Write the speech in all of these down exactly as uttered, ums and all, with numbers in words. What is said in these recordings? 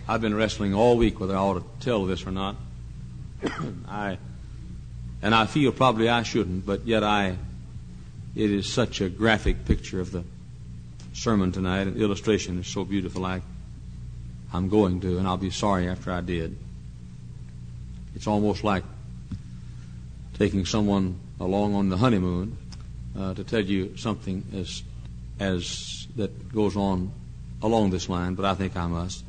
I've been wrestling all week whether I ought to tell this or not. I and I feel probably I shouldn't, but yet I. It is such a graphic picture of the sermon tonight. An illustration is so beautiful. I, I'm going to, and I'll be sorry after I did. It's almost like taking someone along on the honeymoon uh, to tell you something as as that goes on along this line, but I think I must.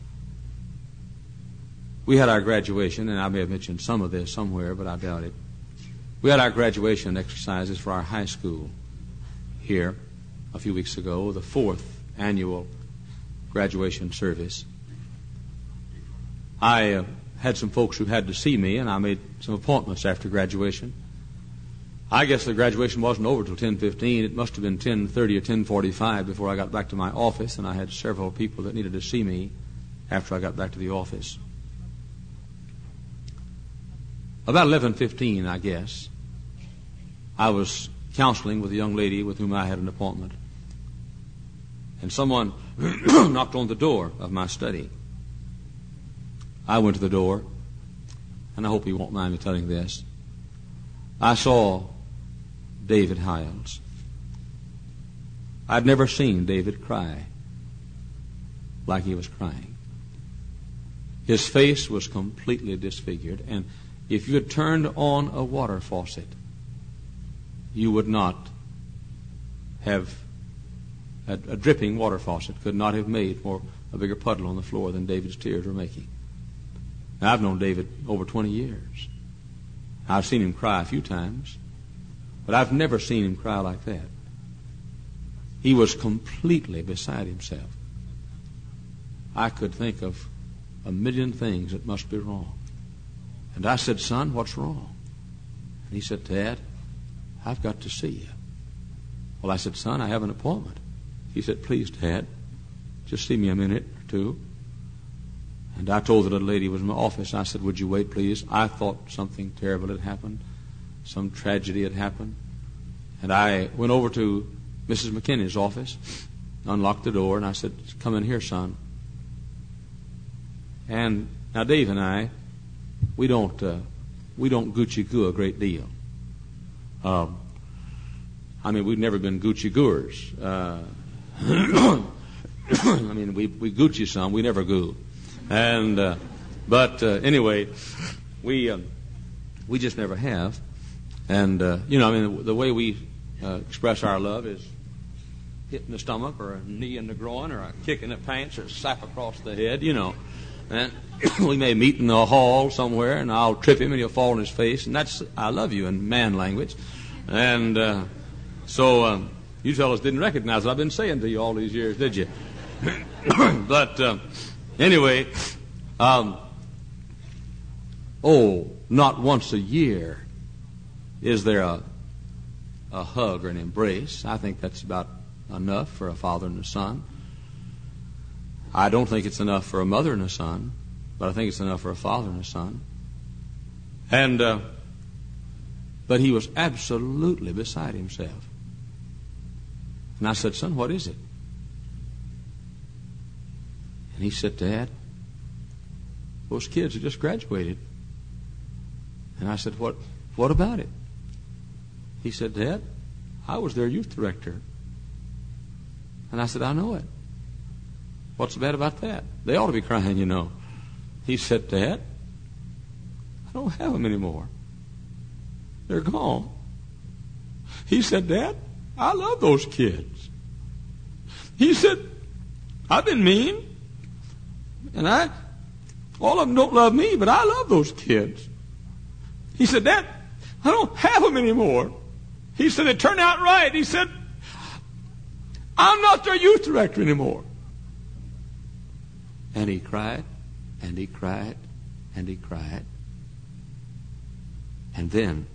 We had our graduation, and I may have mentioned some of this somewhere, but I doubt it. We had our graduation exercises for our high school here a few weeks ago, the fourth annual graduation service. I uh, had some folks who had to see me, and I made some appointments after graduation. I guess the graduation wasn't over till ten fifteen. It must have been ten thirty or ten forty-five before I got back to my office, and I had several people that needed to see me after I got back to the office. About eleven fifteen, I guess, I was counseling with a young lady with whom I had an appointment. And someone knocked on the door of my study. I went to the door, and I hope you won't mind me telling this. I saw David Hiles. I'd never seen David cry like he was crying. His face was completely disfigured, and if you had turned on a water faucet, you would not have, a, a dripping water faucet could not have made more a bigger puddle on the floor than David's tears were making. Now, I've known David over twenty years. I've seen him cry a few times, but I've never seen him cry like that. He was completely beside himself. I could think of a million things that must be wrong. And I said, "Son, what's wrong?" And he said, "Dad, I've got to see you." Well, I said, "Son, I have an appointment." He said, "Please, Dad, just see me a minute or two." And I told the little lady who was in my office, I said, "Would you wait, please?" I thought something terrible had happened. Some tragedy had happened. And I went over to Missus McKinney's office, unlocked the door, and I said, "Come in here, son." And now Dave and I, we don't uh, we don't Gucci-goo a great deal. Um, I mean, we've never been Gucci-gooers. Uh, I mean, we we Gucci some, we never goo. And uh, but uh, anyway, we uh, we just never have. And uh, you know, I mean, the way we uh, express our love is hitting the stomach, or a knee in the groin, or a kick in the pants, or a slap across the head. You know, and we may meet in the hall somewhere, and I'll trip him, and he'll fall on his face, and that's "I love you" in man language. And uh, so um, you fellows didn't recognize what I've been saying to you all these years, did you? But uh, anyway, um, oh, not once a year is there a a hug or an embrace. I think that's about enough for a father and a son. I don't think it's enough for a mother and a son, but I think it's enough for a father and a son. And uh, but he was absolutely beside himself. And I said, "Son, what is it?" And he said, "Dad, those kids have just graduated." And I said, "What? What about it?" He said, "Dad, I was their youth director." And I said, "I know it. What's bad about that? They ought to be crying, you know." He said, "Dad, I don't have them anymore. They're gone." He said, "Dad, I love those kids." He said, "I've been mean, and I, all of them don't love me, but I love those kids." He said, "Dad, I don't have them anymore." He said, "It turned out right." He said, "I'm not their youth director anymore." And he cried, and he cried, and he cried. And then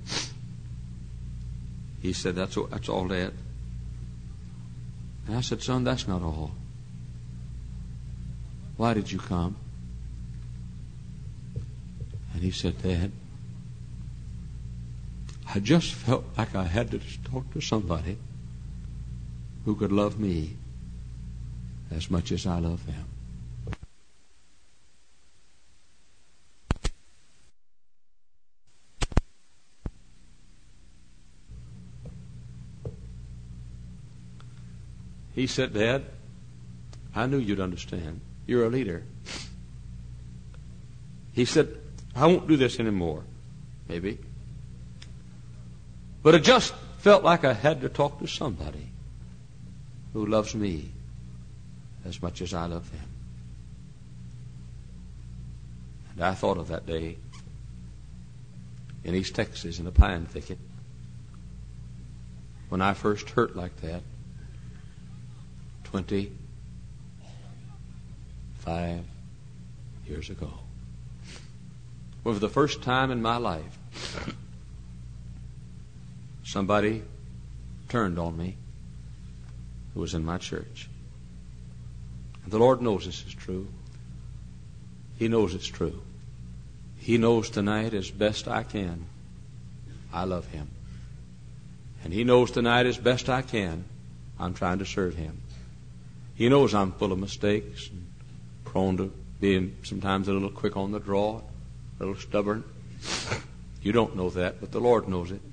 he said, that's all, that's all, Dad." And I said, "Son, that's not all. Why did you come?" And he said, "Dad, I just felt like I had to talk to somebody who could love me as much as I love them." He said, Dad, I knew you'd understand. You're a leader. He said, I won't do this anymore. Maybe. But it just felt like I had to talk to somebody who loves me as much as I love them. And I thought of that day in East Texas in a pine thicket when I first hurt like that twenty-five years ago. Well, for the first time in my life, somebody turned on me who was in my church. And the Lord knows this is true. He knows it's true. He knows tonight as best I can I love Him. And He knows tonight as best I can I'm trying to serve Him. He knows I'm full of mistakes and prone to being sometimes a little quick on the draw, a little stubborn. You don't know that, but the Lord knows it.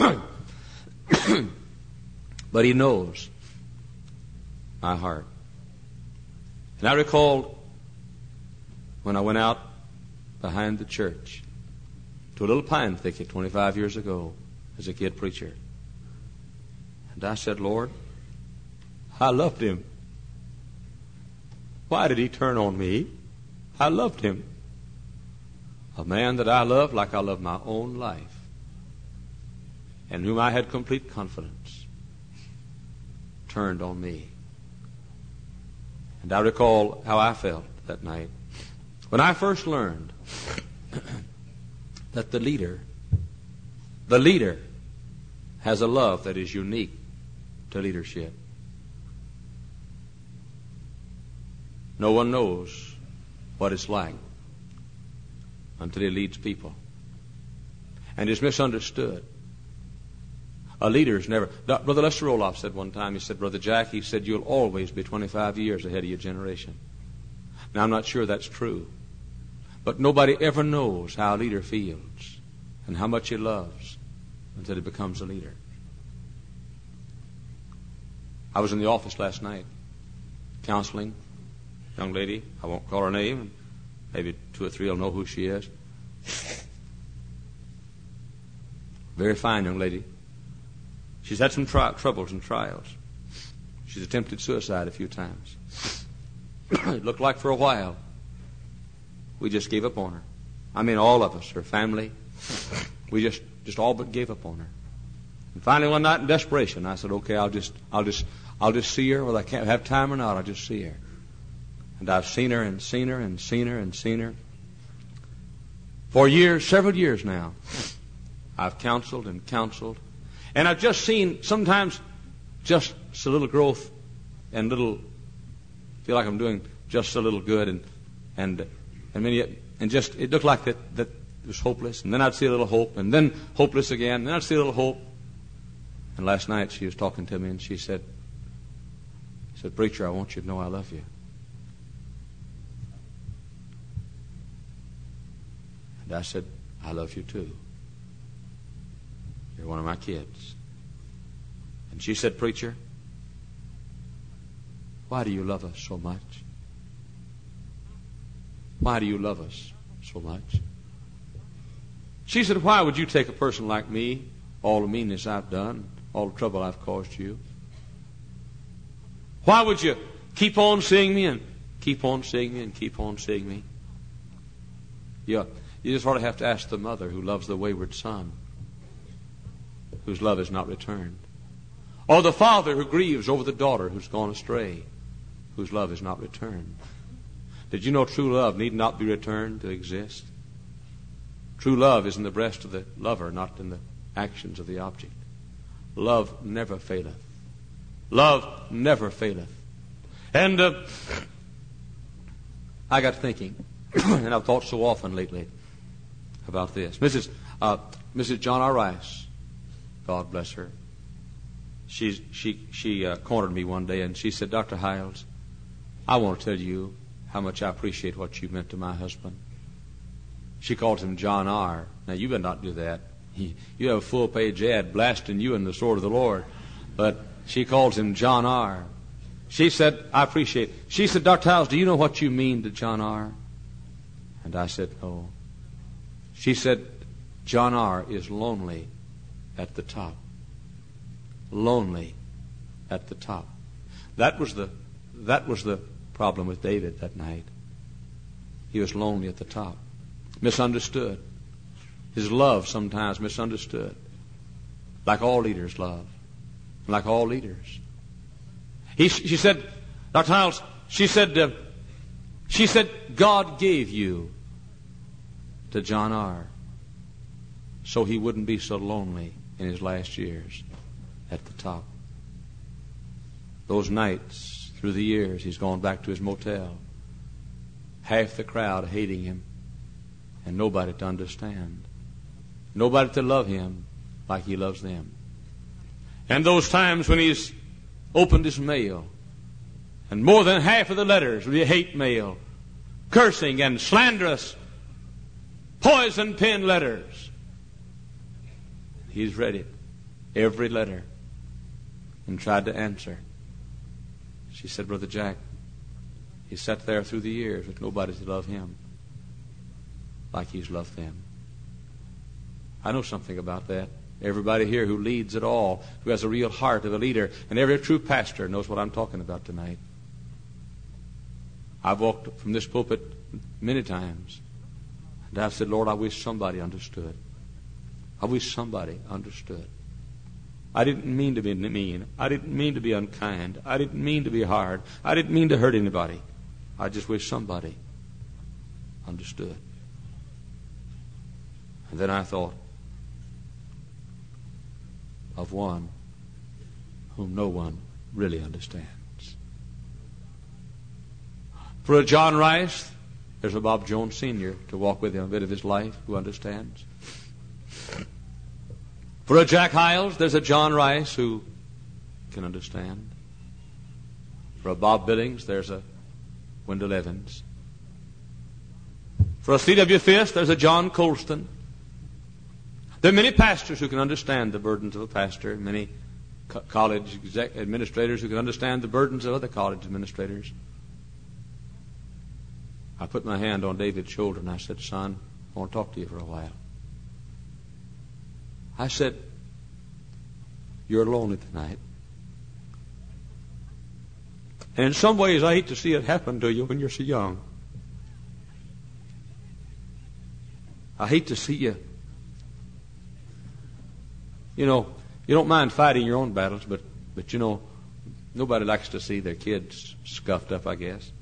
But He knows my heart. And I recalled when I went out behind the church to a little pine thicket twenty-five years ago as a kid preacher. And I said, Lord, I loved Him. Why did He turn on me? I loved Him. A man that I loved like I loved my own life, and whom I had complete confidence, turned on me. And I recall how I felt that night when I first learned that the leader, the leader has a love that is unique to leadership. No one knows what it's like until he leads people and is misunderstood. A leader is never... Brother Lester Roloff said one time, he said, Brother Jack, he said, you'll always be twenty-five years ahead of your generation. Now, I'm not sure that's true, but nobody ever knows how a leader feels and how much he loves until he becomes a leader. I was in the office last night counseling a young lady. I won't call her name. Maybe two or three will know who she is. Very fine young lady. She's had some tri- troubles and trials. She's attempted suicide a few times. It looked like for a while we just gave up on her. I mean, all of us, her family, we just, just all but gave up on her. And finally, one night in desperation, I said, "Okay, I'll just, I'll just, I'll just see her. Whether I can't have time or not, I'll just see her." And I've seen her and seen her and seen her and seen her for years, several years now. I've counseled and counseled, and I've just seen sometimes just a little growth and little feel like I'm doing just a little good, and and and many and just it looked like that that it was hopeless, and then I'd see a little hope, and then hopeless again, and then I'd see a little hope. And last night she was talking to me, and she said, she said, "Preacher, I want you to know I love you." And I said, "I love you too. You're one of my kids." And she said, "Preacher, why do you love us so much? Why do you love us so much?" She said, "Why would you take a person like me, all the meanness I've done, all the trouble I've caused you? Why would you keep on seeing me and keep on seeing me and keep on seeing me?" Yeah, you just ought to have to ask the mother who loves the wayward son, whose love is not returned. Or the father who grieves over the daughter who's gone astray, whose love is not returned. Did you know true love need not be returned to exist? True love is in the breast of the lover, not in the actions of the object. Love never faileth. Love never faileth. And uh, I got thinking, and I've thought so often lately about this. Missus Uh, Missus John R. Rice, God bless her. She's, she she uh, cornered me one day and she said, "Doctor Hiles, I want to tell you how much I appreciate what you meant to my husband." She called him John R. Now, you better not do that. He, you have a full-page ad blasting you in the sword of the Lord. But she calls him John R. she said, I appreciate it. She said, Doctor Hiles, do you know what you mean to John R.? And I said, no. She said, John R. is lonely at the top. Lonely at the top. That was the that was the problem with David that night. He was lonely at the top. Misunderstood. His love sometimes misunderstood. Like all leaders love. Like all leaders. He, she said, Doctor Hiles, she said, uh, she said, God gave you to John R. so he wouldn't be so lonely in his last years at the top. Those nights through the years, he's gone back to his motel. Half the crowd hating him and nobody to understand. Nobody to love him like he loves them. And those times when he's opened his mail and more than half of the letters were hate mail, cursing and slanderous, poison pen letters. He's read it, every letter, and tried to answer. She said, Brother Jack, he sat there through the years with nobody to love him like he's loved them. I know something about that. Everybody here who leads at all, who has a real heart of a leader, and every true pastor knows what I'm talking about tonight. I've walked from this pulpit many times, and I've said, Lord, I wish somebody understood. I wish somebody understood. I didn't mean to be mean. I didn't mean to be unkind. I didn't mean to be hard. I didn't mean to hurt anybody. I just wish somebody understood. And then I thought of one whom no one really understands. For a John Rice, there's a Bob Jones Senior to walk with him a bit of his life who understands. For a Jack Hiles, there's a John Rice who can understand. For a Bob Billings, there's a Wendell Evans. For a C W Fisk, there's a John Colston. There are many pastors who can understand the burdens of a pastor, many co- college exec- administrators who can understand the burdens of other college administrators. I put my hand on David's shoulder and I said, Son, I want to talk to you for a while. I said, you're lonely tonight. And in some ways, I hate to see it happen to you when you're so young. I hate to see you. You know, you don't mind fighting your own battles, but, but you know, nobody likes to see their kids scuffed up, I guess.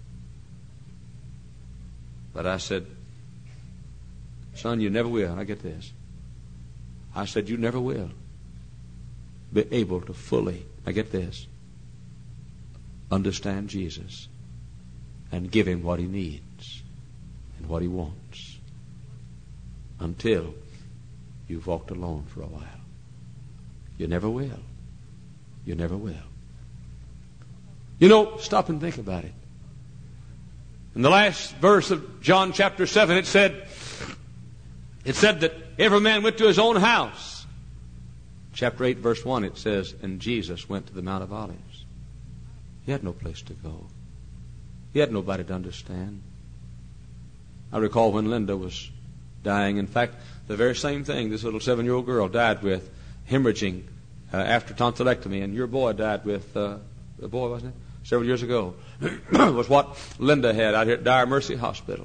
But I said, Son, you never will. I get this. I said, you never will be able to fully, I get this, understand Jesus and give him what he needs and what he wants until you've walked alone for a while. You never will. You never will. You know, stop and think about it. In the last verse of John chapter seven, it said, it said that every man went to his own house. Chapter eight, verse one, it says, and Jesus went to the Mount of Olives. He had no place to go. He had nobody to understand. I recall when Linda was dying. In fact, the very same thing this little seven-year-old girl died with, hemorrhaging uh, after tonsillectomy, and your boy died with, uh, a boy, wasn't it? Several years ago, was what Linda had out here at Dire Mercy Hospital.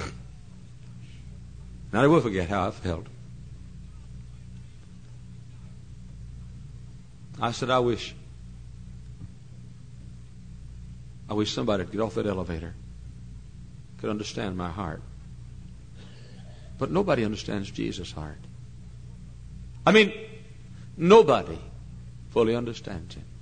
And I will forget how I felt. I said, I wish, I wish somebody would get off that elevator, could understand my heart. But nobody understands Jesus' heart. I mean, nobody fully understands him.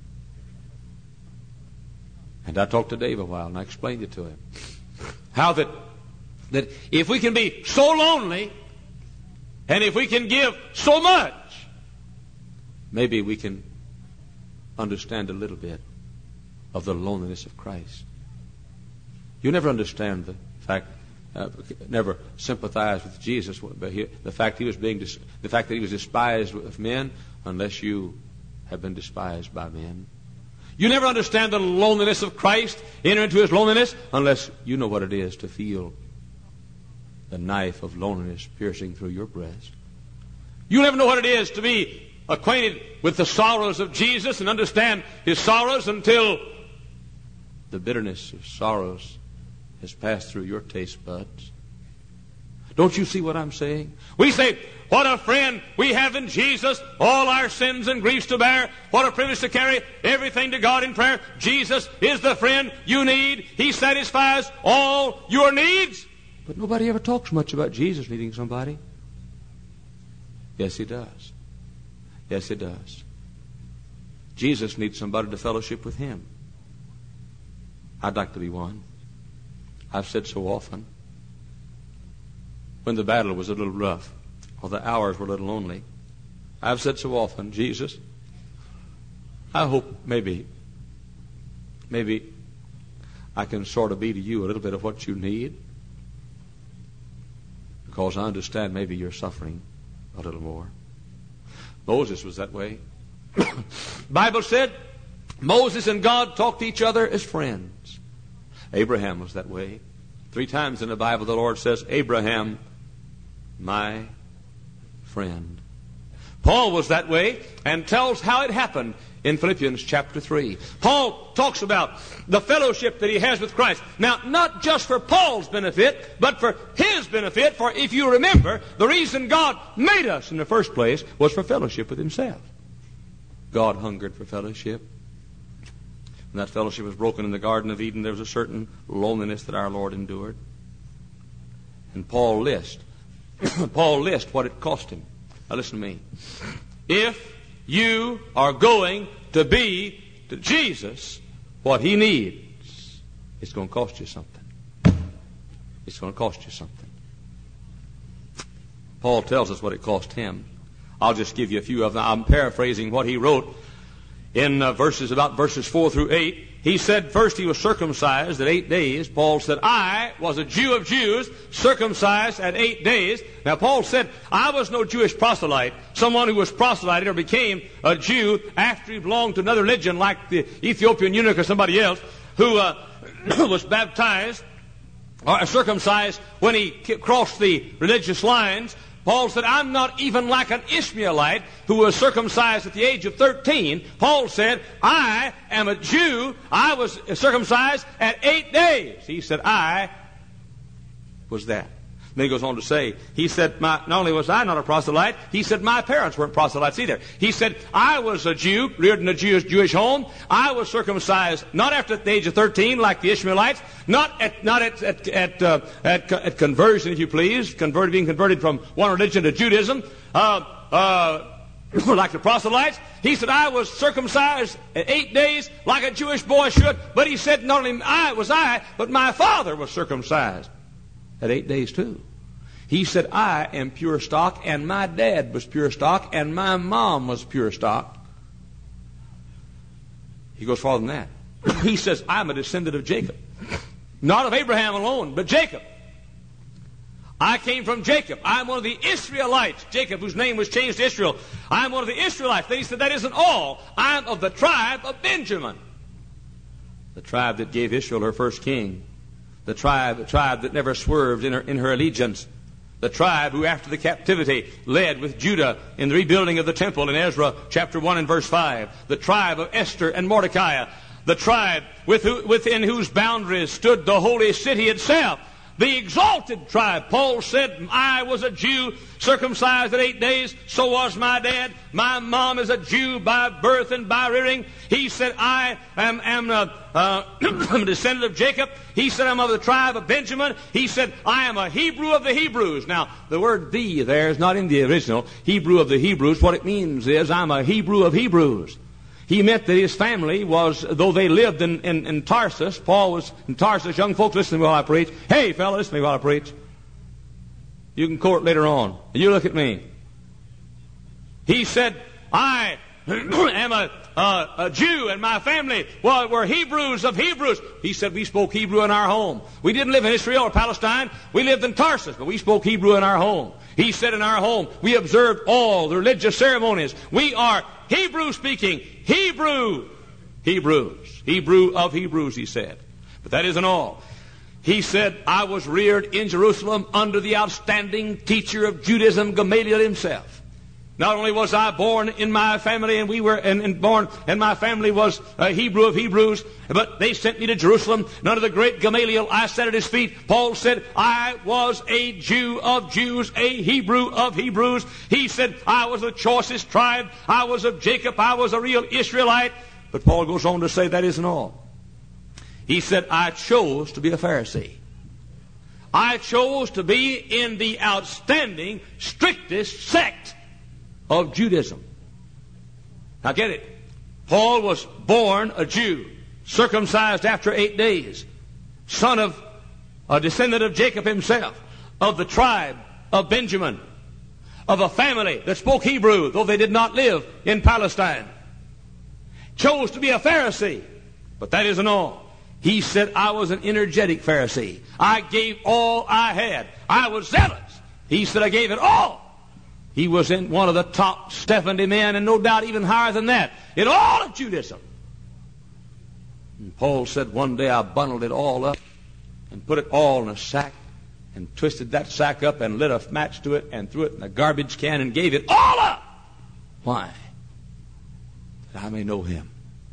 And I talked to Dave a while, and I explained it to him. How that, that if we can be so lonely, and if we can give so much, maybe we can understand a little bit of the loneliness of Christ. You never understand the fact, uh, never sympathize with Jesus, but he, the fact he was being, dis- the fact that he was despised of men, unless you have been despised by men. You never understand the loneliness of Christ, enter into his loneliness, unless you know what it is to feel the knife of loneliness piercing through your breast. You never know what it is to be acquainted with the sorrows of Jesus and understand his sorrows until the bitterness of sorrows has passed through your taste buds. Don't you see what I'm saying? We say, what a friend we have in Jesus, all our sins and griefs to bear. What a privilege to carry everything to God in prayer. Jesus is the friend you need. He satisfies all your needs. But nobody ever talks much about Jesus needing somebody. Yes, he does. Yes, he does. Jesus needs somebody to fellowship with him. I'd like to be one. I've said so often, when the battle was a little rough, or the hours were a little lonely, I've said so often, Jesus, I hope maybe, maybe I can sort of be to you a little bit of what you need, because I understand maybe you're suffering a little more. Moses was that way. The Bible said Moses and God talked to each other as friends. Abraham was that way. Three times in the Bible the Lord says, Abraham, my friend. Paul was that way and tells how it happened in Philippians chapter three. Paul talks about the fellowship that he has with Christ. Now, not just for Paul's benefit, but for his benefit. For if you remember, the reason God made us in the first place was for fellowship with himself. God hungered for fellowship. When that fellowship was broken in the Garden of Eden, there was a certain loneliness that our Lord endured. And Paul lists, Paul lists what it cost him. Now listen to me. If you are going to be to Jesus what he needs, it's going to cost you something. It's going to cost you something. Paul tells us what it cost him. I'll just give you a few of them. I'm paraphrasing what he wrote in uh, verses, about verses four through eight. He said first he was circumcised at eight days. Paul said, I was a Jew of Jews, circumcised at eight days. Now Paul said, I was no Jewish proselyte, someone who was proselyted or became a Jew after he belonged to another religion like the Ethiopian eunuch or somebody else who uh, was baptized or circumcised when he crossed the religious lines. Paul said, I'm not even like an Ishmaelite who was circumcised at the age of thirteen. Paul said, I am a Jew. I was circumcised at eight days. He said, I was that. Then he goes on to say, he said, my, not only was I not a proselyte, he said, my parents weren't proselytes either. He said, I was a Jew, reared in a Jewish, Jewish home. I was circumcised not after the age of thirteen like the Ishmaelites, not at, not at, at, at, uh, at, at conversion, if you please, converted, being converted from one religion to Judaism, uh, uh, like the proselytes. He said, I was circumcised at eight days like a Jewish boy should. But he said, not only I was I, but my father was circumcised at eight days too. He said, I am pure stock, and my dad was pure stock, and my mom was pure stock. He goes farther than that. He says, I'm a descendant of Jacob. Not of Abraham alone, but Jacob. I came from Jacob. I'm one of the Israelites. Jacob, whose name was changed to Israel. I'm one of the Israelites. Then he said, that isn't all. I'm of the tribe of Benjamin. The tribe that gave Israel her first king. The tribe, the tribe that never swerved in her, in her allegiance. The tribe who after the captivity led with Judah in the rebuilding of the temple in Ezra chapter one and verse five. The tribe of Esther and Mordecai. The tribe with who, within whose boundaries stood the holy city itself. The exalted tribe. Paul said, I was a Jew, circumcised at eight days. So was my dad. My mom is a Jew by birth and by rearing. He said, I am, am a, uh, I'm a descendant of Jacob. He said, I'm of the tribe of Benjamin. He said, I am a Hebrew of the Hebrews. Now, the word "the" there is not in the original. Hebrew of the Hebrews. What it means is, I'm a Hebrew of Hebrews. He meant that his family was, though they lived in, in, in Tarsus, Paul was in Tarsus. Young folks, listen to me while I preach. Hey, fella, listen to me while I preach. You can quote later on. You look at me. He said, I am a, uh, a Jew, and my family well, were Hebrews of Hebrews. He said, we spoke Hebrew in our home. We didn't live in Israel or Palestine. We lived in Tarsus, but we spoke Hebrew in our home. He said, in our home, we observed all the religious ceremonies. We are Hebrew speaking, Hebrew Hebrews. Hebrew of Hebrews, he said. But that isn't all. He said, I was reared in Jerusalem under the outstanding teacher of Judaism, Gamaliel himself. Not only was I born in my family, and we were and, and born, and my family was a Hebrew of Hebrews, but they sent me to Jerusalem. And under the great Gamaliel, I sat at his feet. Paul said, I was a Jew of Jews, a Hebrew of Hebrews. He said, I was the choicest tribe. I was of Jacob. I was a real Israelite. But Paul goes on to say that isn't all. He said, I chose to be a Pharisee. I chose to be in the outstanding, strictest sect of Judaism. Now get it. Paul was born a Jew, circumcised after eight days, son of a descendant of Jacob himself, of the tribe of Benjamin, of a family that spoke Hebrew, though they did not live in Palestine. Chose to be a Pharisee, but that isn't all. He said, I was an energetic Pharisee. I gave all I had. I was zealous. He said, I gave it all. He was in one of the top seventy men, and no doubt even higher than that, in all of Judaism. And Paul said, one day I bundled it all up and put it all in a sack and twisted that sack up and lit a match to it and threw it in a garbage can and gave it all up. Why? That I may know him.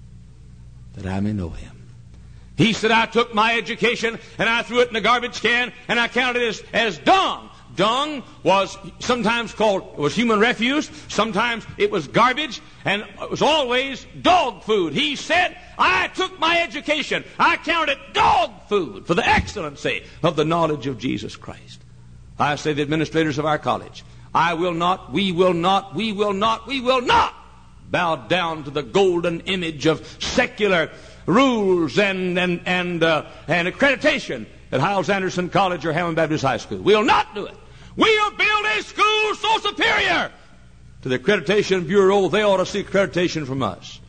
That I may know him. He said, I took my education and I threw it in a garbage can and I counted it as, as dung. Dung was sometimes called, was human refuse. Sometimes it was garbage, and it was always dog food. He said, I took my education. I counted dog food for the excellency of the knowledge of Jesus Christ. I say, the administrators of our college, I will not, we will not, we will not, we will not bow down to the golden image of secular rules and, and, and, uh, and accreditation at Hiles-Anderson College or Hammond Baptist High School. We'll not do it. We'll build a school so superior to the accreditation bureau, they ought to see accreditation from us.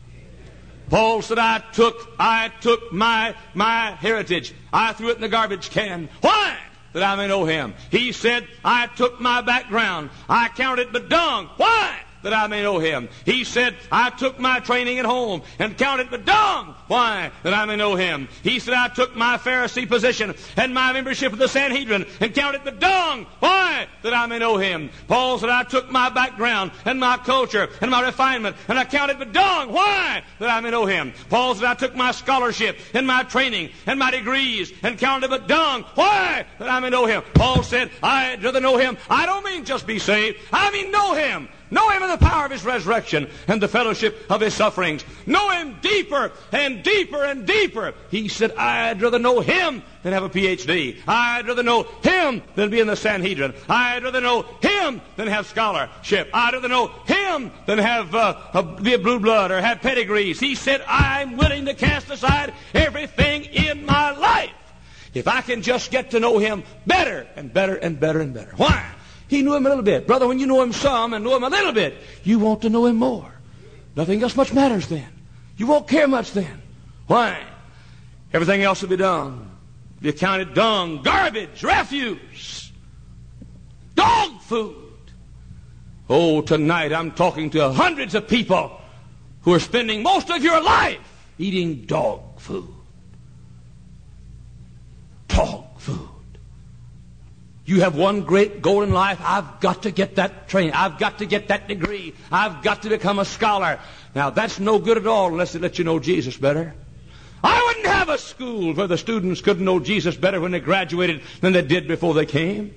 Paul said, I took, I took my, my heritage. I threw it in the garbage can. Why? That I may know him. He said, I took my background. I counted but dung. Why? That I may know him. He said, I took my training at home and counted but dung. Why? That I may know him. He said, I took my Pharisee position and my membership of the Sanhedrin and counted but dung. Why? That I may know him. Paul said, I took my background and my culture and my refinement and I counted but dung. Why? That I may know him. Paul said, I took my scholarship and my training and my degrees and counted but dung. Why? That I may know him. Paul said, I'd rather know him. I don't mean just be saved. I mean know him. Know him in the power of his resurrection and the fellowship of his sufferings. Know him deeper and deeper and deeper. He said, I'd rather know him than have a P H D. I'd rather know him than be in the Sanhedrin. I'd rather know him than have scholarship. I'd rather know him than have uh, a, be a blue blood or have pedigrees. He said, I'm willing to cast aside everything in my life if I can just get to know him better and better and better and better. Why? He knew him a little bit. Brother, when you know him some and know him a little bit, you want to know him more. Nothing else much matters then. You won't care much then. Why? Everything else will be dung. You counted dung, garbage, refuse, dog food. Oh, tonight I'm talking to hundreds of people who are spending most of your life eating dog food. Dog food. You have one great goal in life. I've got to get that training. I've got to get that degree. I've got to become a scholar. Now, that's no good at all unless they let you know Jesus better. I wouldn't have a school where the students couldn't know Jesus better when they graduated than they did before they came.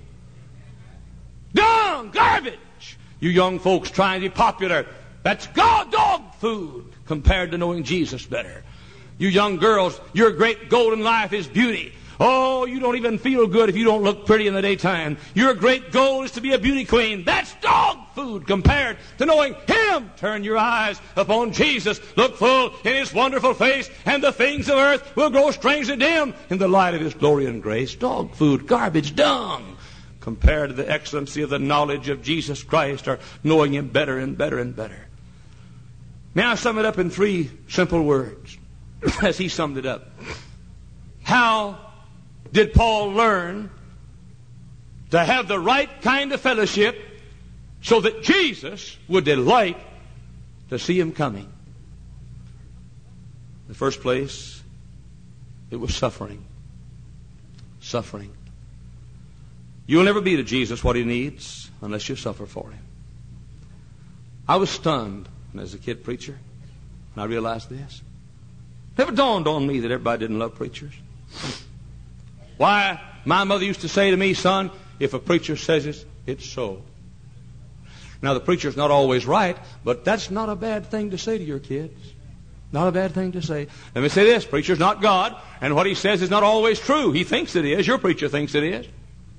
Dung, garbage. You young folks trying to be popular, that's god dog food compared to knowing Jesus better. You young girls, your great goal in life is beauty. Oh, you don't even feel good if you don't look pretty in the daytime. Your great goal is to be a beauty queen. That's dog food compared to knowing him. Turn your eyes upon Jesus. Look full in his wonderful face, and the things of earth will grow strangely dim in the light of his glory and grace. Dog food, garbage, dung, compared to the excellency of the knowledge of Jesus Christ, or knowing him better and better and better. May I sum it up in three simple words as he summed it up. How did Paul learn to have the right kind of fellowship so that Jesus would delight to see him coming? the first place, it was suffering. Suffering. You'll never be to Jesus what he needs unless you suffer for him. I was stunned as a kid preacher when I realized this. It never dawned on me that everybody didn't love preachers. Why, my mother used to say to me, son, if a preacher says it, it's so. Now, the preacher's not always right, but that's not a bad thing to say to your kids. Not a bad thing to say. Let me say this, preacher's not God, and what he says is not always true. He thinks it is. Your preacher thinks it is.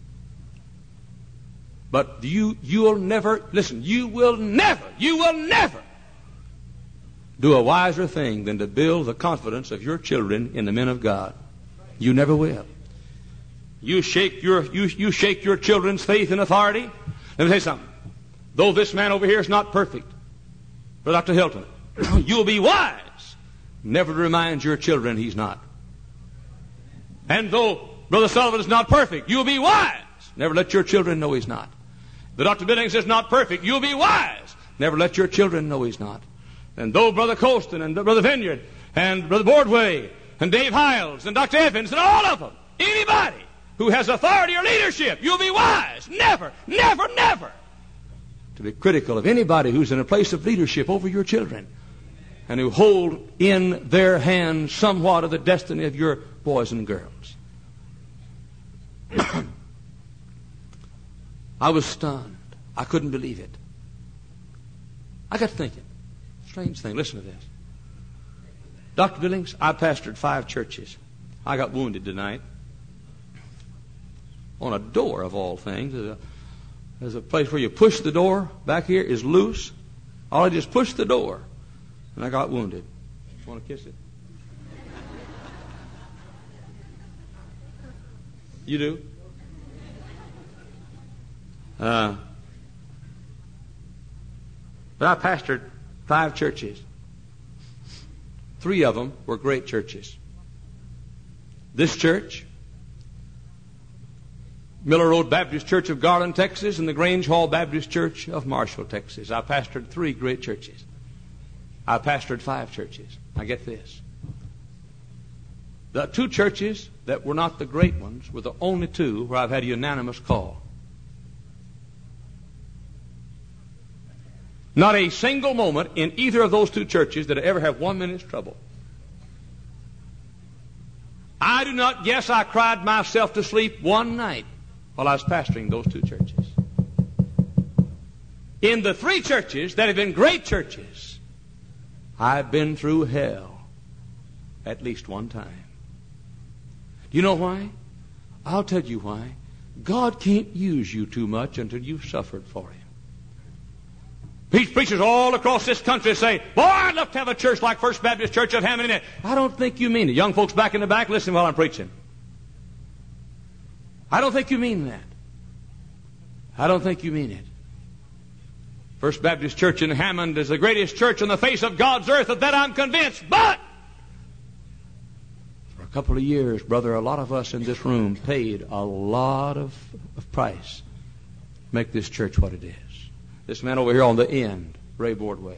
But you, you'll never, listen, you will never, you will never do a wiser thing than to build the confidence of your children in the men of God. You never will. You shake your, you, you shake your children's faith and authority. Let me say something. Though this man over here is not perfect, Brother Doctor Hilton, you'll be wise never to remind your children he's not. And though Brother Sullivan is not perfect, you'll be wise never let your children know he's not. The Doctor Billings is not perfect, you'll be wise never let your children know he's not. And though Brother Colston and Brother Vineyard and Brother Bordway and Dave Hiles and Doctor Evans and all of them, anybody who has authority or leadership, you'll be wise never, never, never to be critical of anybody who's in a place of leadership over your children and who hold in their hands somewhat of the destiny of your boys and girls. I was stunned. I couldn't believe it. I got thinking. Strange thing. Listen to this. Doctor Billings, I pastored five churches. I got wounded tonight on a door of all things. There's a, there's a place where you push the door. Back here is loose. All I just pushed the door, and I got wounded. Want to kiss it? You do? Uh, but I pastored five churches. Three of them were great churches. This church, Miller Road Baptist Church of Garland, Texas, and the Grange Hall Baptist Church of Marshall, Texas. I pastored three great churches. I pastored five churches. Now get this. The two churches that were not the great ones were the only two where I've had a unanimous call. Not a single moment in either of those two churches did I ever have one minute's trouble. I do not guess I cried myself to sleep one night while I was pastoring those two churches. In the three churches that have been great churches, I've been through hell at least one time. Do you know why? I'll tell you why. God can't use you too much until you've suffered for him. These preachers all across this country say, boy, I'd love to have a church like First Baptist Church of Hammond. I don't think you mean it. Young folks back in the back, listen while I'm preaching. I don't think you mean that. I don't think you mean it. First Baptist Church in Hammond is the greatest church on the face of God's earth. Of that I'm convinced. But for a couple of years, brother, a lot of us in this room paid a lot of, of price to make this church what it is. This man over here on the end, Ray Bordway.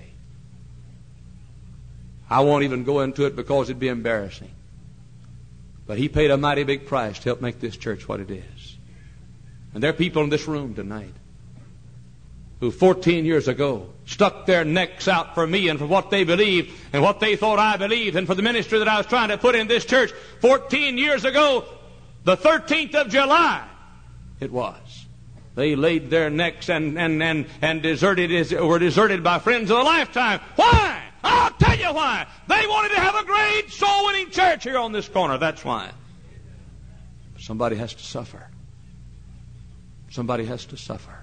I won't even go into it because it'd be embarrassing. But he paid a mighty big price to help make this church what it is. And there are people in this room tonight who fourteen years ago stuck their necks out for me and for what they believed and what they thought I believed and for the ministry that I was trying to put in this church. fourteen years ago, the thirteenth of July, it was. They laid their necks and, and, and, and deserted, were deserted by friends of a lifetime. Why? I'll tell you why. They wanted to have a great soul-winning church here on this corner. That's why. Somebody has to suffer. Somebody has to suffer.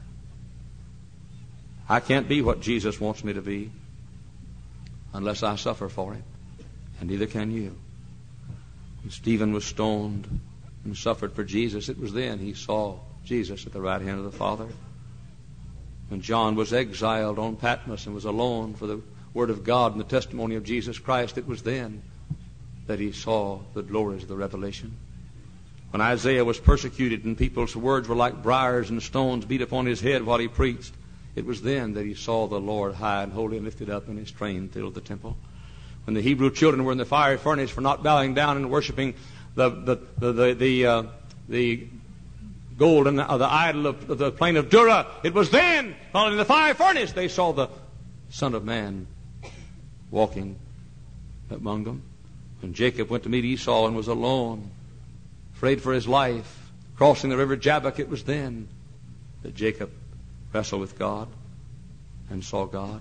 I can't be what Jesus wants me to be unless I suffer for him. And neither can you. When Stephen was stoned and suffered for Jesus, it was then he saw Jesus at the right hand of the Father. When John was exiled on Patmos and was alone for the Word of God and the testimony of Jesus Christ, it was then that he saw the glories of the revelation. When Isaiah was persecuted and people's words were like briars and stones beat upon his head while he preached, it was then that he saw the Lord high and holy and lifted up and his train filled the temple. when the Hebrew children were in the fiery furnace for not bowing down and worshiping the the the the, the, uh, the gold and the, uh, the idol of, of the plain of Dura. It was then, while in the fiery furnace, they saw the Son of Man walking among them. When Jacob went to meet Esau and was alone, afraid for his life, crossing the river Jabbok, it was then that Jacob wrestled with God and saw God.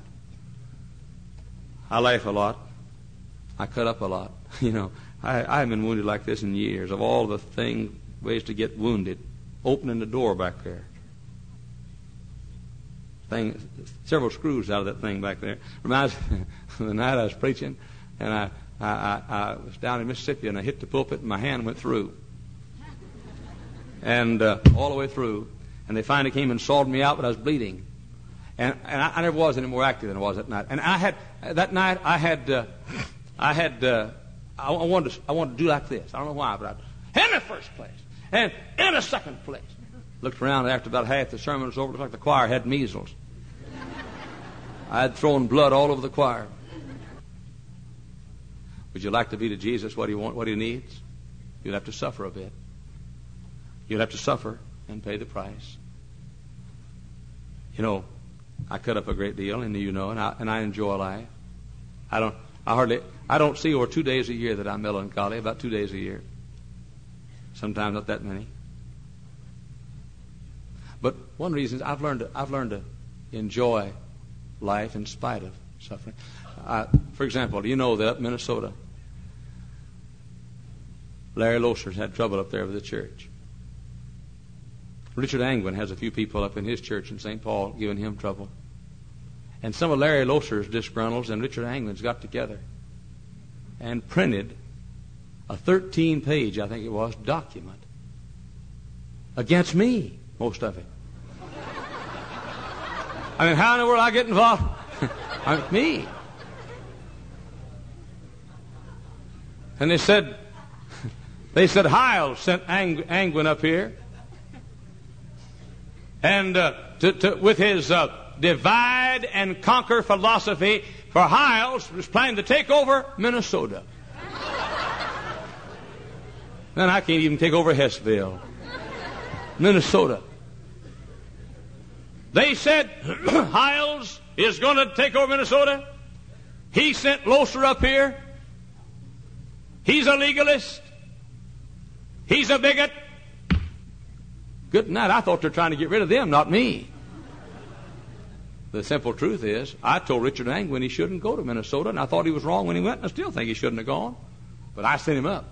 I laugh a lot. I cut up a lot. You know, I, I haven't been wounded like this in years. Of all the thing ways to get wounded, opening the door back there. Thing, several screws out of that thing back there. Reminds me of the night I was preaching, and I, I, I, I was down in Mississippi, and I hit the pulpit, and my hand went through. And uh, all the way through. And they finally came and sawed me out, but I was bleeding. And, and I, I never was any more active than I was that night. And I had, that night, I had, uh, I had, uh, I, I wanted to, I wanted to do like this. I don't know why, but I, in the first place, and in the second place. Looked around, and after about half the sermon was over, it looked like the choir had measles. I had thrown blood all over the choir. Would you like to be to Jesus what he want, what he needs? You'd have to suffer a bit. You'd have to suffer and pay the price. You know, I cut up a great deal, and you know, and I and I enjoy life. I don't, I hardly, I don't see over two days a year that I'm melancholy. About two days a year. Sometimes not that many. But one reason is I've learned to, I've learned to enjoy life in spite of suffering. Uh, for example, do you know that up in Minnesota, Larry Loesser's had trouble up there with the church. Richard Angwin has a few people up in his church in Saint Paul giving him trouble. And some of Larry Loesser's disgruntles and Richard Angwin's got together and printed a thirteen page, I think it was, document against me, most of it. I mean, how in the world I get involved? I mean, me. And they said, they said Hiles sent Ang- Angwin up here, and uh, to, to, with his uh, divide and conquer philosophy, for Hiles was planning to take over Minnesota. Then I can't even take over Hessville, Minnesota. They said Hiles is going to take over Minnesota. He sent Loesser up here. He's a legalist. He's a bigot. Good night. I thought they were trying to get rid of them, not me. The simple truth is, I told Richard Angwin he shouldn't go to Minnesota, and I thought he was wrong when he went, and I still think he shouldn't have gone. But I sent him up.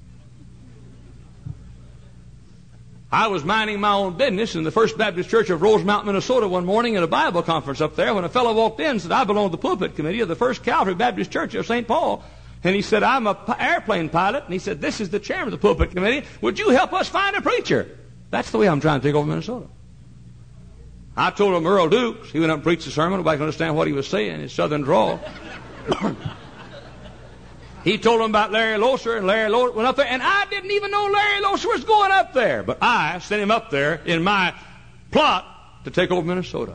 I was minding my own business in the First Baptist Church of Rosemount, Minnesota one morning at a Bible conference up there when a fellow walked in and said, I belong to the pulpit committee of the First Calvary Baptist Church of Saint Paul. And he said, I'm an airplane pilot. And he said, this is the chairman of the pulpit committee. Would you help us find a preacher? That's the way I'm trying to take over Minnesota. I told him Earl Dukes. He went up and preached the sermon. Nobody could understand what he was saying, his southern drawl. He told him about Larry Loesser, and Larry Loesser went up there, and I didn't even know Larry Loesser was going up there. But I sent him up there in my plot to take over Minnesota.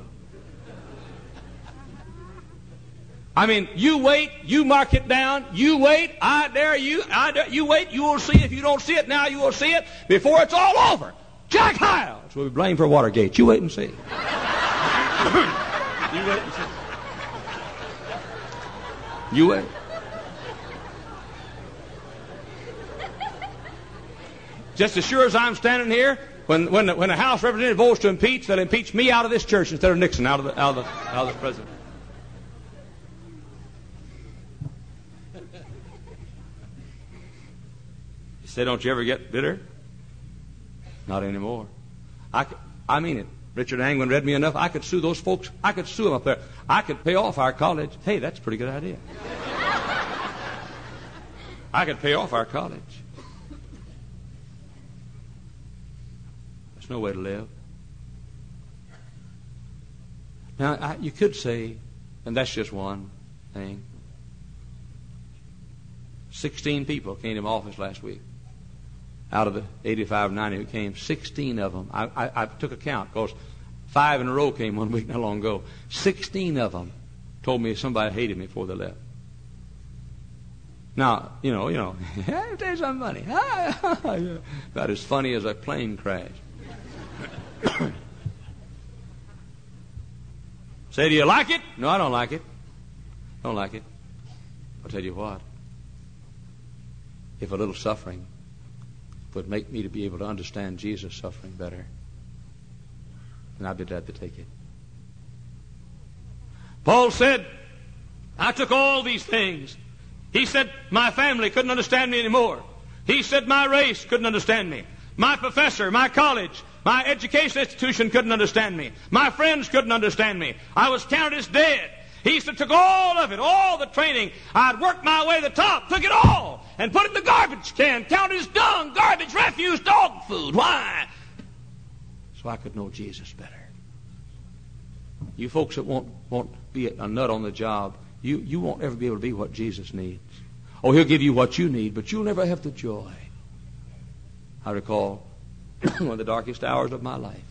I mean, you wait, you mark it down, you wait, I dare you, I dare, you wait, you will see. If you don't see it now, you will see it before it's all over. Jack Hiles will be blamed for Watergate. You wait and see. You wait and see. You wait. Just as sure as I'm standing here, when when the, when the House representative votes to impeach, they'll impeach me out of this church instead of Nixon out of the out of the, out of the president. You say, don't you ever get bitter? Not anymore. I, I mean it. Richard Angwin read me enough. I could sue those folks. I could sue them up there. I could pay off our college. Hey, that's a pretty good idea. I could pay off our college. There's no way to live. Now, I, you could say, and that's just one thing, sixteen people came to my office last week. Out of the eighty-five, ninety who came, sixteen of them, I, I, I took a count because five in a row came one week not long ago. sixteen of them told me somebody hated me before they left. Now, you know, you know, I'll tell you something funny. About as funny as a plane crash. Say, do you like it? No, I don't like it. Don't like it. I'll tell you what. If a little suffering would make me to be able to understand Jesus' suffering better, then I'd be glad to take it. Paul said, I took all these things. He said, my family couldn't understand me anymore. He said, my race couldn't understand me. My professor, my college, my education institution couldn't understand me. My friends couldn't understand me. I was counted as dead. He said, took all of it, all the training. I'd worked my way to the top, took it all, and put it in the garbage can, counted as dung, garbage, refuse, dog food. Why? So I could know Jesus better. You folks that won't, won't be a nut on the job, you, you won't ever be able to be what Jesus needs. Oh, he'll give you what you need, but you'll never have the joy. I recall one of the darkest hours of my life.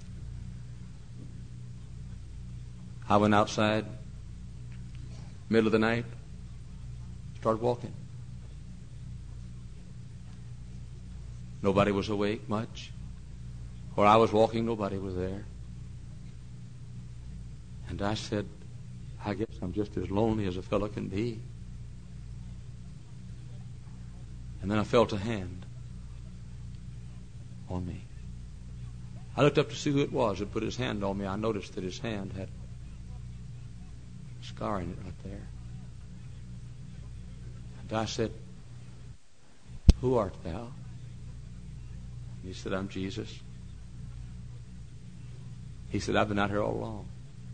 I went outside, middle of the night, started walking. Nobody was awake much. Where I was walking, nobody was there. And I said, I guess I'm just as lonely as a fellow can be. And then I felt a hand on me. I looked up to see who it was that put his hand on me. I noticed that his hand had a scar in it right there. And I said, who art thou? And he said, I'm Jesus. He said, I've been out here all along.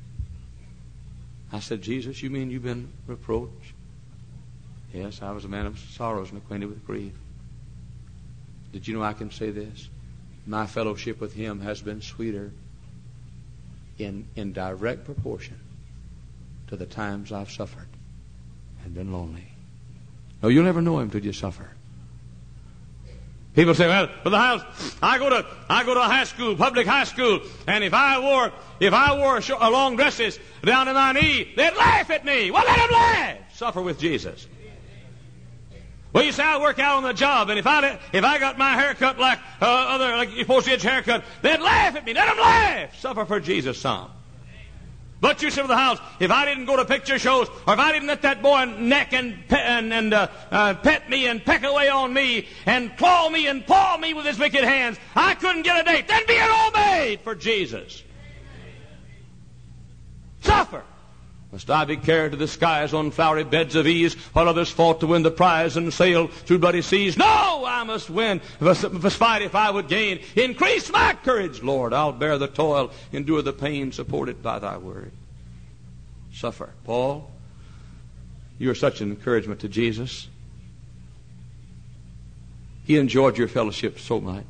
I said, Jesus, you mean you've been reproached? Yes, I was a man of sorrows and acquainted with grief. Did you know I can say this? My fellowship with him has been sweeter in, in direct proportion to the times I've suffered and been lonely. No, you'll never know him till you suffer. People say, well, Brother Hiles, I go to I go to a high school, public high school, and if I wore if I wore a, short, a long dresses down to my knee, they'd laugh at me. Well, let them laugh. Suffer with Jesus. Well, you say I work out on the job, and if I if I got my hair cut like uh, other like you're supposed to get your hair cut, they'd laugh at me. Let them laugh. Suffer for Jesus some. But you said to the house, if I didn't go to picture shows, or if I didn't let that boy neck and pe- and, and uh, uh, pet me and peck away on me and claw me and paw me with his wicked hands, I couldn't get a date. Then be an old maid for Jesus. Suffer. Must I be carried to the skies on flowery beds of ease, while others fought to win the prize and sail through bloody seas? No, I must win, must fight if I would gain. Increase my courage, Lord. I'll bear the toil, endure the pain, supported by thy word. Suffer. Paul, you are such an encouragement to Jesus. He enjoyed your fellowship so much.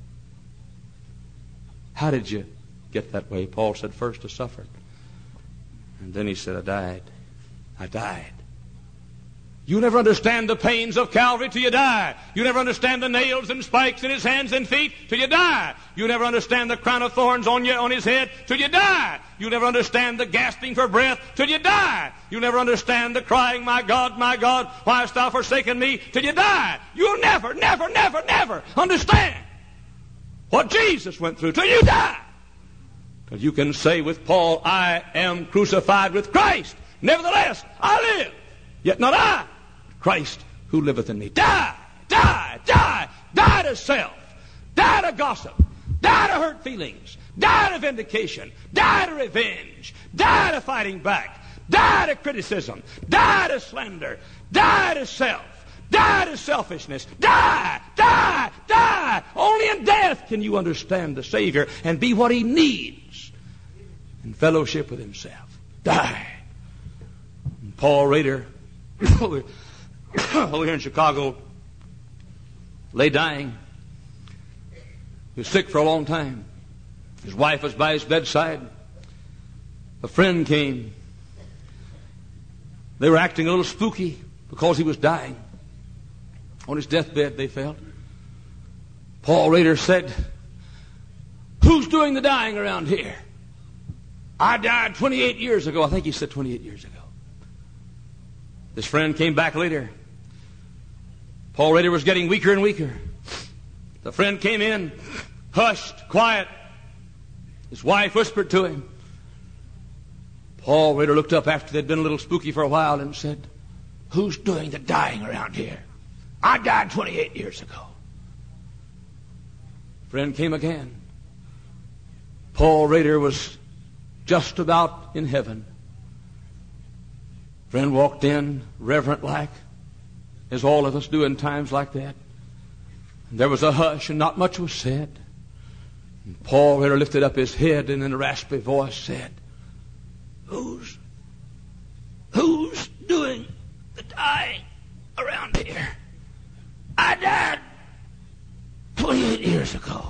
How did you get that way? Paul said, first I suffered. And then he said, I died. I died. You never understand the pains of Calvary till you die. You never understand the nails and spikes in his hands and feet till you die. You never understand the crown of thorns on you, on his head till you die. You never understand the gasping for breath till you die. You never understand the crying, my God, my God, why hast thou forsaken me, till you die. You'll never, never, never, never understand what Jesus went through till you die. Till you can say with Paul, I am crucified with Christ. Nevertheless, I live. Yet not I, Christ who liveth in me. Die, die, die, die to self, die to gossip, die to hurt feelings, die to vindication, die to revenge, die to fighting back, die to criticism, die to slander, die to self, die to selfishness, die, die, die. Only in death can you understand the Savior and be what he needs in fellowship with himself. Die. And Paul Rader, over here in Chicago, lay dying. He was sick for a long time. His wife was by his bedside. A friend came. They were acting a little spooky because he was dying. On his deathbed, they felt. Paul Rader said, who's doing the dying around here? I died twenty-eight years ago. I think he said twenty-eight years ago. This friend came back later. Paul Rader was getting weaker and weaker. The friend came in, hushed, quiet. His wife whispered to him. Paul Rader looked up after they'd been a little spooky for a while and said, "Who's doing the dying around here? I died twenty-eight years ago." Friend came again. Paul Rader was just about in heaven. Friend walked in, reverent like, as all of us do in times like that. And there was a hush and not much was said. And Paul Rader lifted up his head and in a raspy voice said, Who's, who's doing the dying around here? I died twenty-eight years ago.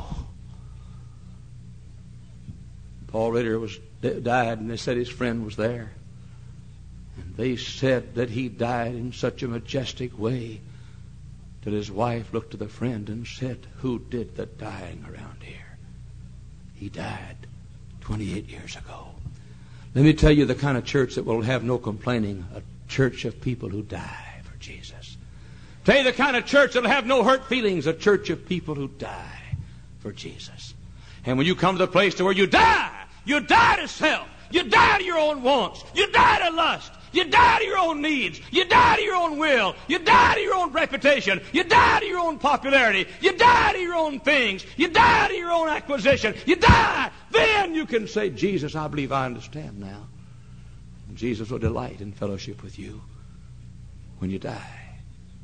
Paul Rader was died, and they said his friend was there. And they said that he died in such a majestic way that his wife looked to the friend and said, "Who did the dying around here? He died twenty-eight years ago." Let me tell you the kind of church that will have no complaining, a church of people who die for Jesus. Tell you the kind of church that will have no hurt feelings, a church of people who die for Jesus. And when you come to the place to where you die, you die to self. You die to your own wants. You die to lust. You die to your own needs. You die to your own will. You die to your own reputation. You die to your own popularity. You die to your own things. You die to your own acquisition. You die. Then you can say, "Jesus, I believe I understand now." And Jesus will delight in fellowship with you when you die.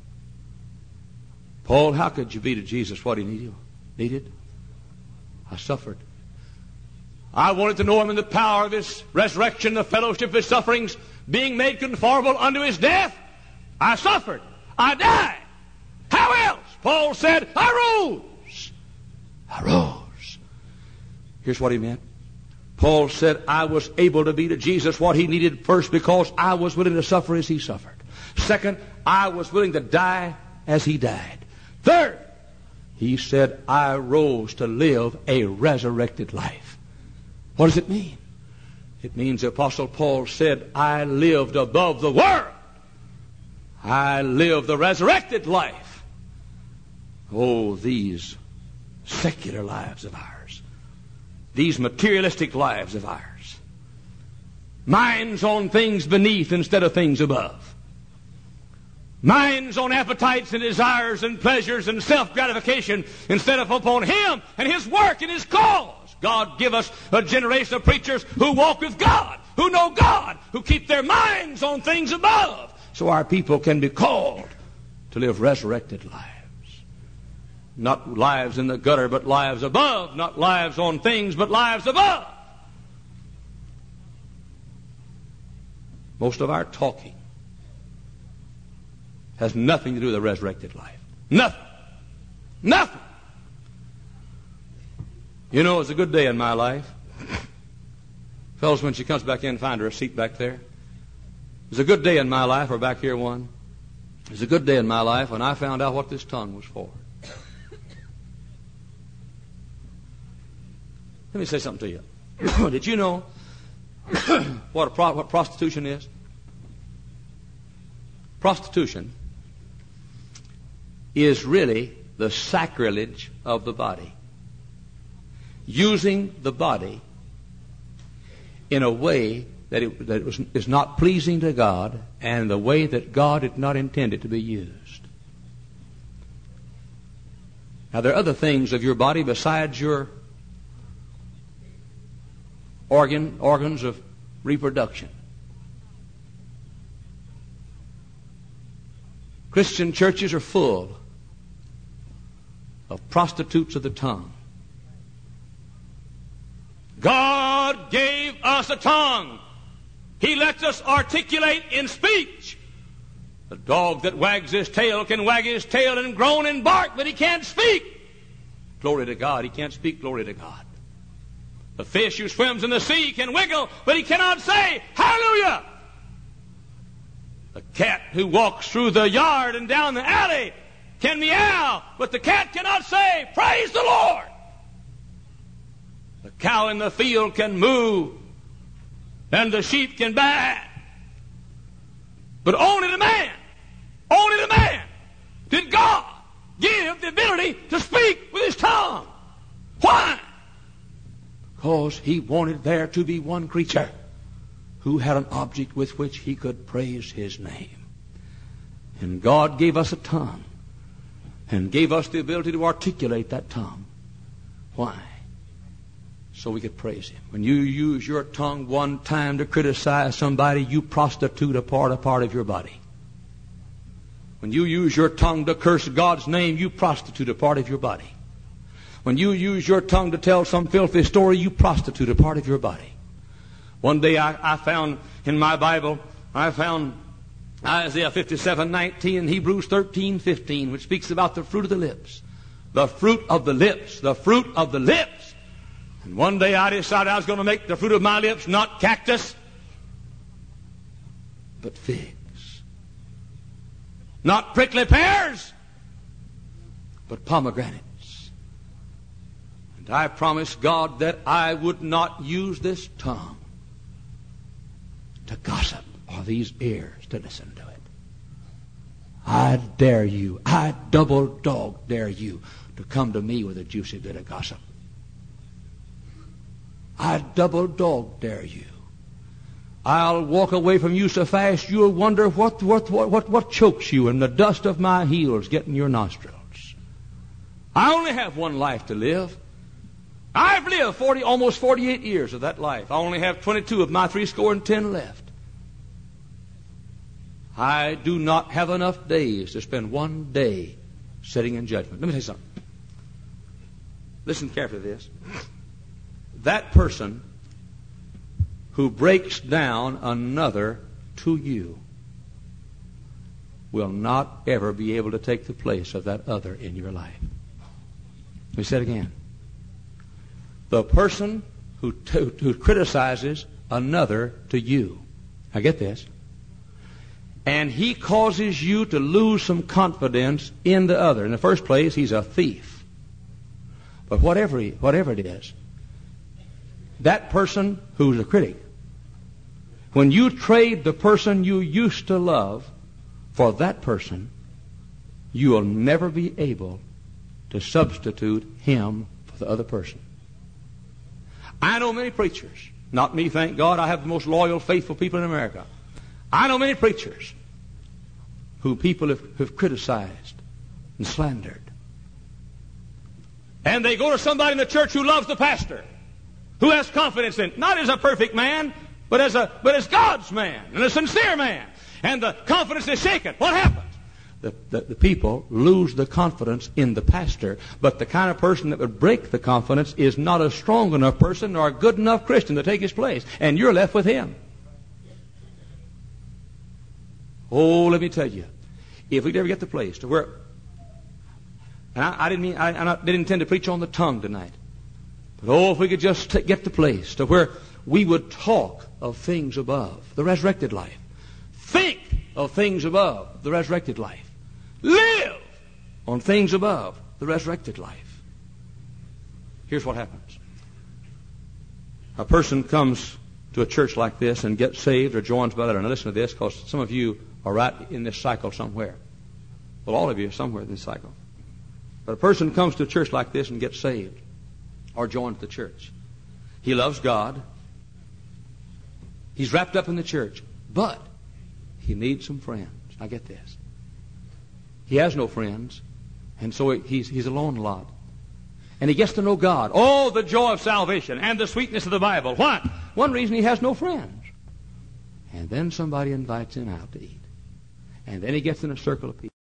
Paul, how could you be to Jesus what he needed? needed? I suffered. I wanted to know him in the power of his resurrection, the fellowship of his sufferings, being made conformable unto his death. I suffered. I died. How else? Paul said, I rose. I rose. Here's what he meant. Paul said, I was able to be to Jesus what he needed first because I was willing to suffer as he suffered. Second, I was willing to die as he died. Third, he said, I rose to live a resurrected life. What does it mean? It means the Apostle Paul said, I lived above the world. I lived the resurrected life. Oh, these secular lives of ours. These materialistic lives of ours. Minds on things beneath instead of things above. Minds on appetites and desires and pleasures and self-gratification instead of upon Him and His work and His cause. God give us a generation of preachers who walk with God, who know God, who keep their minds on things above, so our people can be called to live resurrected lives. Not lives in the gutter, but lives above. Not lives on things, but lives above. Most of our talking has nothing to do with a resurrected life. Nothing. Nothing. You know, it's a good day in my life. Fellas, when she comes back in, find her a seat back there. It's a good day in my life, or back here one. It's a good day in my life when I found out what this tongue was for. Let me say something to you. Did you know what, a pro- what prostitution is? Prostitution is really the sacrilege of the body. Using the body in a way that it, that it was, is not pleasing to God and the way that God did not intend it to be used. Now, there are other things of your body besides your organ, organs of reproduction. Christian churches are full of prostitutes of the tongue. God gave us a tongue. He lets us articulate in speech. The dog that wags his tail can wag his tail and groan and bark, but he can't speak. Glory to God. He can't speak glory to God. The fish who swims in the sea can wiggle, but he cannot say hallelujah. The cat who walks through the yard and down the alley can meow, but the cat cannot say praise the Lord. The cow in the field can moo, and the sheep can baa. But only the man, only the man did God give the ability to speak with his tongue. Why? Because he wanted there to be one creature who had an object with which he could praise his name. And God gave us a tongue and gave us the ability to articulate that tongue. Why? So we could praise him. When you use your tongue one time to criticize somebody, you prostitute a part, a part of your body. When you use your tongue to curse God's name, you prostitute a part of your body. When you use your tongue to tell some filthy story, you prostitute a part of your body. One day I, I found in my Bible, I found Isaiah fifty-seven nineteen and Hebrews thirteen fifteen, which speaks about the fruit of the lips. The fruit of the lips. The fruit of the lips. And one day I decided I was going to make the fruit of my lips not cactus, but figs. Not prickly pears, but pomegranates. And I promised God that I would not use this tongue to gossip or these ears to listen to it. I dare you, I double dog dare you to come to me with a juicy bit of gossip. I double dog dare you. I'll walk away from you so fast you'll wonder what, what, what, what, what chokes you and the dust of my heels get in your nostrils. I only have one life to live. I've lived forty, almost forty-eight years of that life. I only have twenty-two of my three score and ten left. I do not have enough days to spend one day sitting in judgment. Let me tell you something. Listen carefully to this. That person who breaks down another to you will not ever be able to take the place of that other in your life. Let me say it again. The person who, t- who criticizes another to you, now get this, and he causes you to lose some confidence in the other. In the first place, he's a thief. But whatever, he, whatever it is, that person who's a critic, when you trade the person you used to love for that person, you will never be able to substitute him for the other person. I know many preachers, not me, thank God, I have the most loyal, faithful people in America. I know many preachers who people have, have criticized and slandered. And they go to somebody in the church who loves the pastor, who has confidence in, not as a perfect man, but as a but as God's man and a sincere man. And the confidence is shaken. What happens? The, the, the people lose the confidence in the pastor, but the kind of person that would break the confidence is not a strong enough person nor a good enough Christian to take his place. And you're left with him. Oh, let me tell you, if we'd ever get the place to where, and I, I didn't mean, I, I not, didn't intend to preach on the tongue tonight, but oh, if we could just t- get the place to where we would talk of things above the resurrected life, think of things above the resurrected life, live on things above the resurrected life. Here's what happens. A person comes to a church like this and gets saved or joins by that. Now listen to this, because some of you are right in this cycle somewhere. Well, all of you are somewhere in this cycle. But a person comes to a church like this and gets saved or joins the church. He loves God. He's wrapped up in the church. But he needs some friends. Now get this. He has no friends, and so he's, he's alone a lot. And he gets to know God. Oh, the joy of salvation and the sweetness of the Bible. What? One reason he has no friends. And then somebody invites him out to eat. And then he gets in a circle of people.